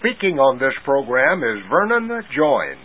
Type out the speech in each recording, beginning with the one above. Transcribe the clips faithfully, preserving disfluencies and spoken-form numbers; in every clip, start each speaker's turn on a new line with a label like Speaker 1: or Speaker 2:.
Speaker 1: Speaking on this program is Vernon Joins.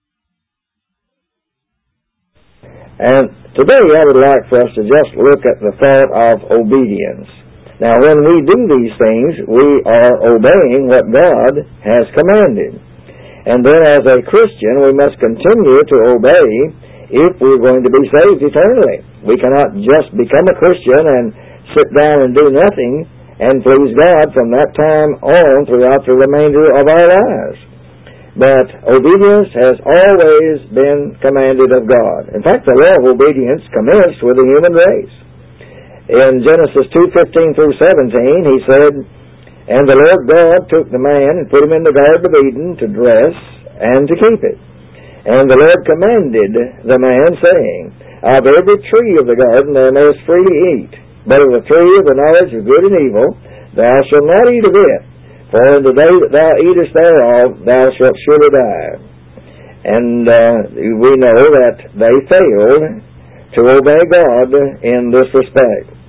Speaker 2: And today I would like for us to just look at the thought of obedience. Now, when we do these things, we are obeying what God has commanded. And then as a Christian, we must continue to obey if we're going to be saved eternally. We cannot just become a Christian and sit down and do nothing and please God from that time on throughout the remainder of our lives. But obedience has always been commanded of God. In fact, the law of obedience commenced with the human race. In Genesis two fifteen through seventeen, he said, "And the Lord God took the man and put him in the Garden of Eden to dress and to keep it. And the Lord commanded the man, saying, Of every tree of the garden thou mayest freely eat, but of the tree of the knowledge of good and evil thou shalt not eat of it. For in the day that thou eatest thereof thou shalt surely die." And uh, we know that they failed to obey God in this respect.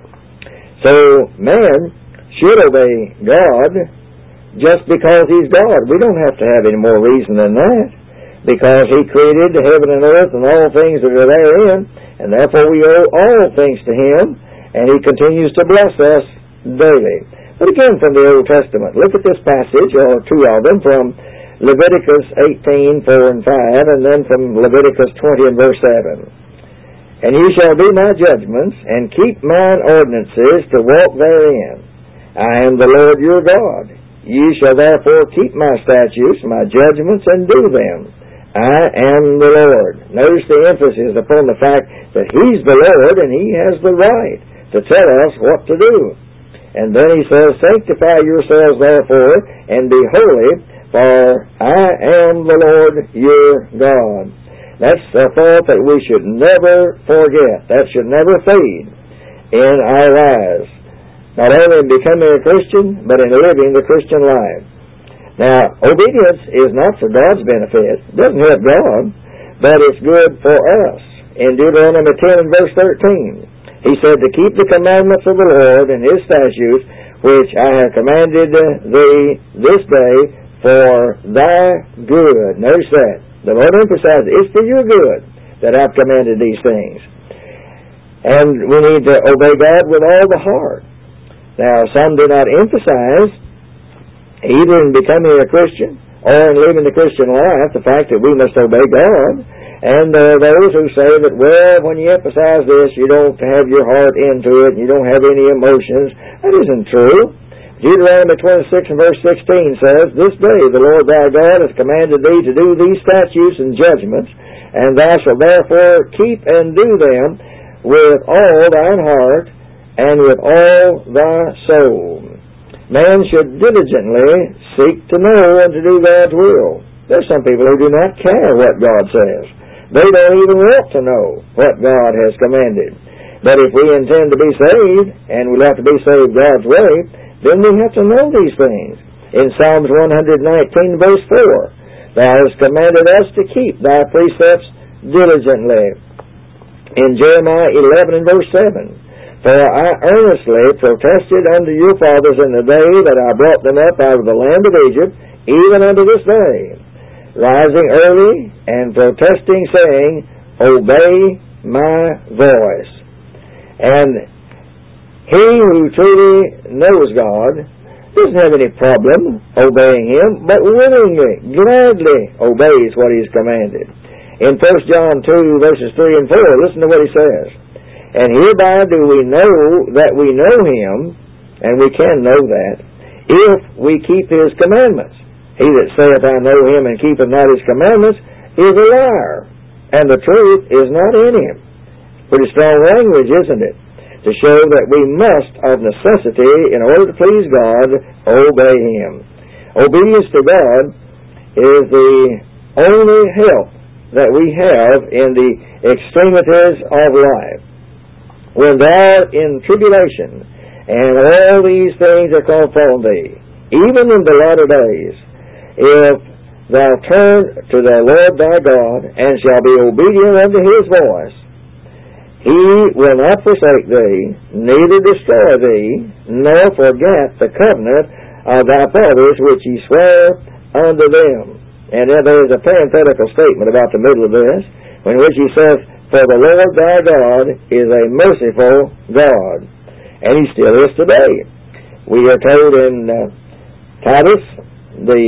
Speaker 2: So man should obey God just because He's God. We don't have to have any more reason than that, because He created the heaven and earth and all things that are therein, and therefore we owe all things to Him, and He continues to bless us daily. But again, from the Old Testament, look at this passage, or two of them, from Leviticus eighteen, four and five, and then from Leviticus twenty and verse seven. "And ye shall do my judgments, and keep mine ordinances to walk therein. I am the Lord your God. Ye shall therefore keep my statutes, my judgments, and do them. I am the Lord." Notice the emphasis upon the fact that He's the Lord, and He has the right to tell us what to do. And then He says, "Sanctify yourselves therefore, and be holy, for I am the Lord your God." That's a thought that we should never forget. That should never fade in our lives. Not only in becoming a Christian, but in living the Christian life. Now, obedience is not for God's benefit. It doesn't help God, but it's good for us. In Deuteronomy ten and verse thirteen, He said, "To keep the commandments of the Lord and His statutes, which I have commanded thee this day for thy good." Notice that. The Lord emphasized, it's for your good that I've commanded these things. And we need to obey God with all the heart. Now, some do not emphasize, either in becoming a Christian or in living the Christian life, the fact that we must obey God. And there are those who say that, well, when you emphasize this, you don't have your heart into it, and you don't have any emotions. That isn't true. Deuteronomy twenty-six and verse sixteen says, "This day the Lord thy God has commanded thee to do these statutes and judgments, and thou shalt therefore keep and do them with all thine heart and with all thy soul." Man should diligently seek to know and to do God's will. There's some people who do not care what God says. They don't even want to know what God has commanded. But if we intend to be saved, and we'll have to be saved God's way, then we have to know these things. In Psalms one nineteen, verse four, "Thou hast commanded us to keep thy precepts diligently." In Jeremiah eleven and verse seven, "For I earnestly protested unto your fathers in the day that I brought them up out of the land of Egypt, even unto this day, rising early and protesting, saying, Obey my voice." And he who truly knows God doesn't have any problem obeying Him, but willingly, gladly obeys what He's commanded. In First John two, verses three and four, listen to what he says. "And hereby do we know that we know Him," and we can know that, "if we keep His commandments. He that saith, I know Him, and keepeth not His commandments, is a liar, and the truth is not in him." Pretty strong language, isn't it? To show that we must, of necessity, in order to please God, obey Him. Obedience to God is the only help that we have in the extremities of life. When thou art in tribulation, and all these things are called upon thee, even in the latter days, if thou turn to the Lord thy God, and shall be obedient unto His voice, He will not forsake thee, neither destroy thee, nor forget the covenant of thy fathers, which he sware unto them. And then there is a parenthetical statement about the middle of this, in which he says, for the Lord thy God is a merciful God. And he still is today. We are told in uh, Titus, the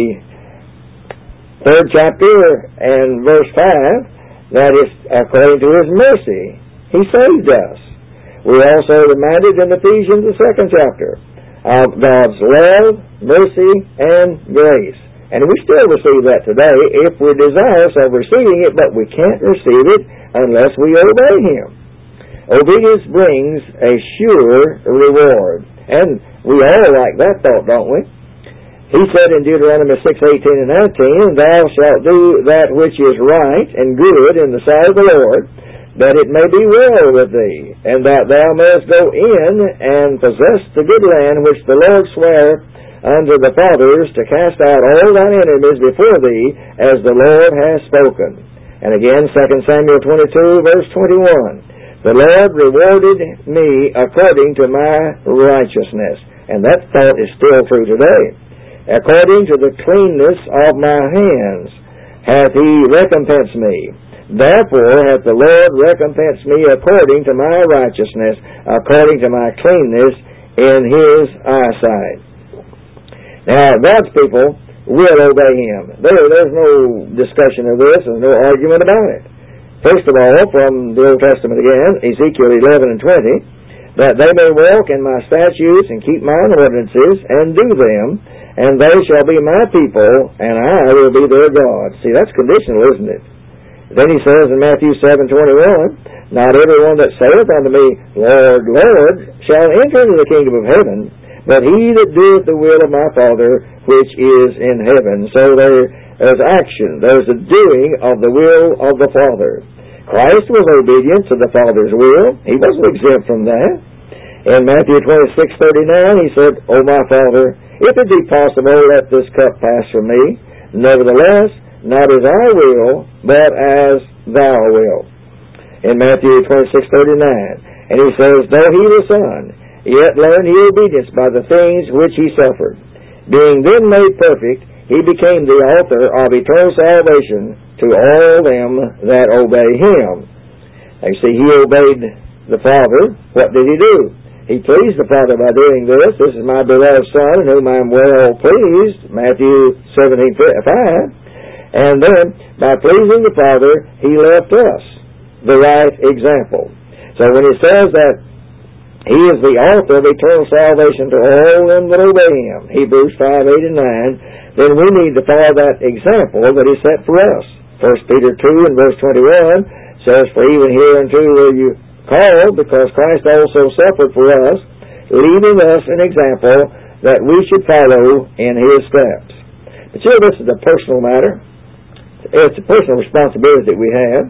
Speaker 2: third chapter and verse five, that is according to his mercy, he saved us. We are also reminded in Ephesians, the second chapter, of God's love, mercy, and grace. And we still receive that today if we're desirous of receiving it, but we can't receive it unless we obey him. Obedience brings a sure reward. And we all like that thought, don't we? He said in Deuteronomy six, eighteen and nineteen, thou shalt do that which is right and good in the sight of the Lord, that it may be well with thee, and that thou mayest go in and possess the good land which the Lord sware unto the fathers, to cast out all thine enemies before thee, as the Lord has spoken. And again, Second Samuel twenty-two, verse twenty-one, the Lord rewarded me according to my righteousness. And that thought is still true today. According to the cleanness of my hands hath he recompensed me. Therefore hath the Lord recompensed me according to my righteousness, according to my cleanness in his eyesight. Now, God's people will obey him. There, there's no discussion of this. There's no argument about it. First of all, from the Old Testament again, Ezekiel eleven and twenty, that they may walk in my statutes and keep mine ordinances and do them, and they shall be my people, and I will be their God. See, that's conditional, isn't it? Then he says in Matthew seven twenty-one, not everyone that saith unto me, Lord, Lord, shall enter into the kingdom of heaven, but he that doeth the will of my Father which is in heaven. So there is action. There's a doing of the will of the Father. Christ was obedient to the Father's will. He wasn't exempt from that. In Matthew twenty-six thirty-nine, he said, O my Father, if it be possible, let this cup pass from me. Nevertheless, not as I will, but as thou wilt. In Matthew twenty-six thirty-nine, and he says, though he the Son, yet learned he obedience by the things which he suffered. Being then made perfect, he became the author of eternal salvation to all them that obey him. Now you see, he obeyed the Father. What did he do? He pleased the Father by doing this. This is my beloved Son, in whom I am well pleased, Matthew seventeen five. And then, by pleasing the Father, he left us the right example. So when he says that he is the author of eternal salvation to all them that obey him, Hebrews five, eight, and nine, then we need to follow that example that he set for us. First Peter two and verse twenty-one says, for even hereunto were you called, because Christ also suffered for us, leaving us an example that we should follow in his steps. But you know, this is a personal matter. It's a personal responsibility that we have.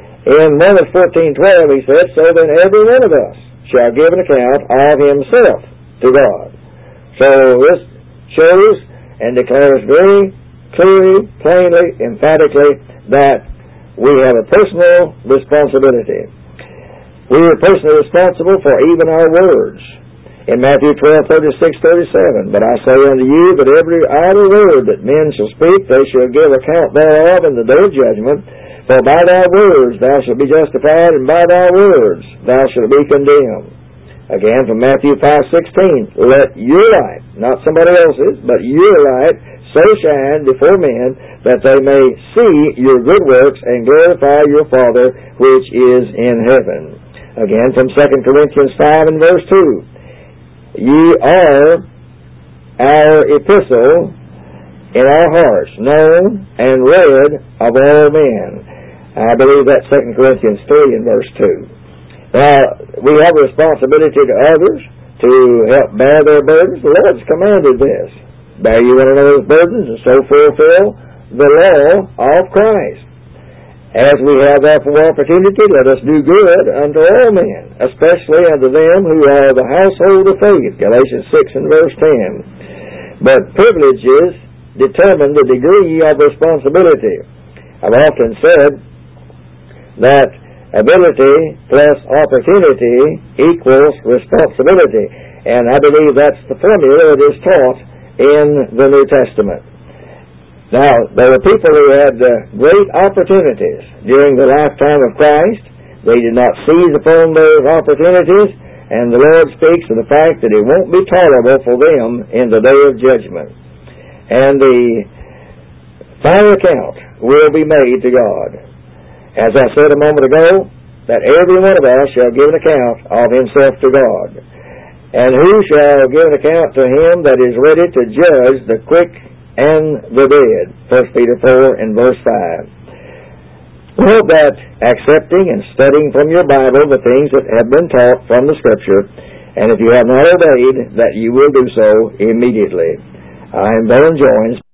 Speaker 2: In Romans fourteen twelve, he said, so then every one of us shall give an account of himself to God. So this shows and declares very clearly, plainly, emphatically that we have a personal responsibility. We are personally responsible for even our words. In Matthew twelve, thirty-six, thirty-seven, but I say unto you that every idle word that men shall speak, they shall give account thereof in the day of judgment. For by thy words thou shalt be justified, and by thy words thou shalt be condemned. Again from Matthew five sixteen, let your light, not somebody else's, but your light, so shine before men, that they may see your good works and glorify your Father which is in heaven. Again from Second Corinthians five and verse two, ye are our epistle in our hearts, known and read of all men. I believe that's Second Corinthians three and verse two. Now, we have a responsibility to others to help bear their burdens. The Lord's commanded this. Bear you one another's burdens, and so fulfill the law of Christ. As we have therefore opportunity, let us do good unto all men, especially unto them who are the household of faith, Galatians six and verse ten. But privileges determine the degree of responsibility. I've often said that ability plus opportunity equals responsibility. And I believe that's the formula that is taught in the New Testament. Now, there were people who had uh, great opportunities during the lifetime of Christ. They did not seize upon those opportunities, and the Lord speaks of the fact that it won't be tolerable for them in the day of judgment. And the final account will be made to God. As I said a moment ago, that every one of us shall give an account of himself to God. And who shall give an account to him that is ready to judge the quick and the dead? First Peter four and verse five. We hope that accepting and studying from your Bible the things that have been taught from the Scripture, and if you have not obeyed, that you will do so immediately. I am Vernon Joines.